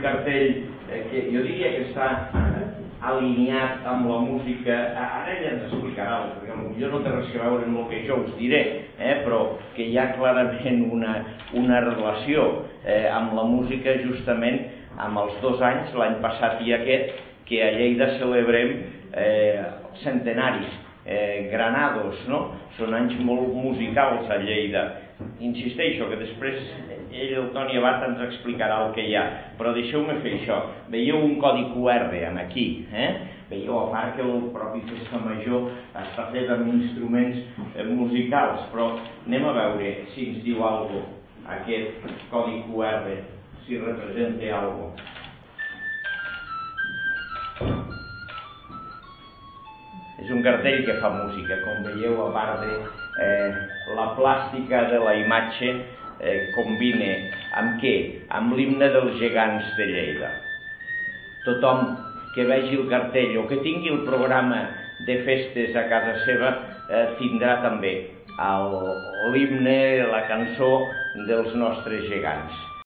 cartell que jo diria que està alineat amb la música. Ara ella ens explicarà, perquè potser no té res a veure amb el que jo us diré, però que hi ha clarament una relació amb la música justament amb els 2 anys, l'any passat i aquest, que a Lleida celebrem centenaris, granados, no? Són anys molt musicals a Lleida. Insisteixo que després ell, el Toni Abat, ens explicarà el que hi ha, però deixeu-me fer això. Veieu un codi QR aquí, veieu a part que el propi Festa Major està fet amb instruments musicals, però anem a veure si ens diu alguna cosa aquest codi QR, si representa alguna cosa. És un cartell que fa música, com veieu, a part de la plàstica de la imatge combina amb què? Amb l'himne dels gegants de Lleida. Tothom que vegi el cartell o que tingui el programa de festes a casa seva tindrà també l'himne, la cançó dels nostres gegants.